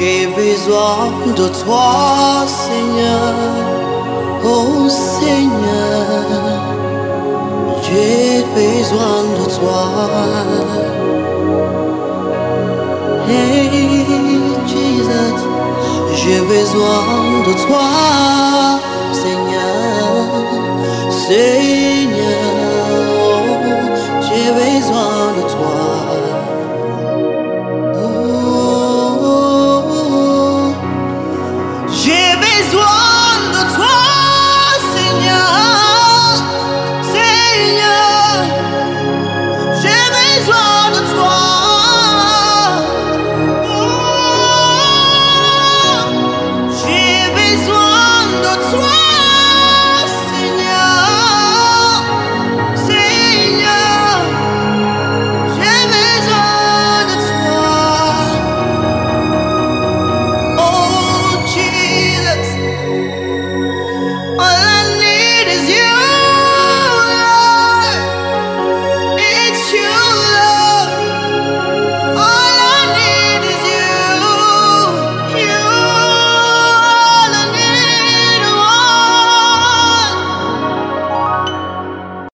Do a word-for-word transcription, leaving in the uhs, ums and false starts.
J'ai besoin de toi, Seigneur. Oh Seigneur, j'ai besoin de toi. Hey Jesus, j'ai besoin de toi, Seigneur. C'est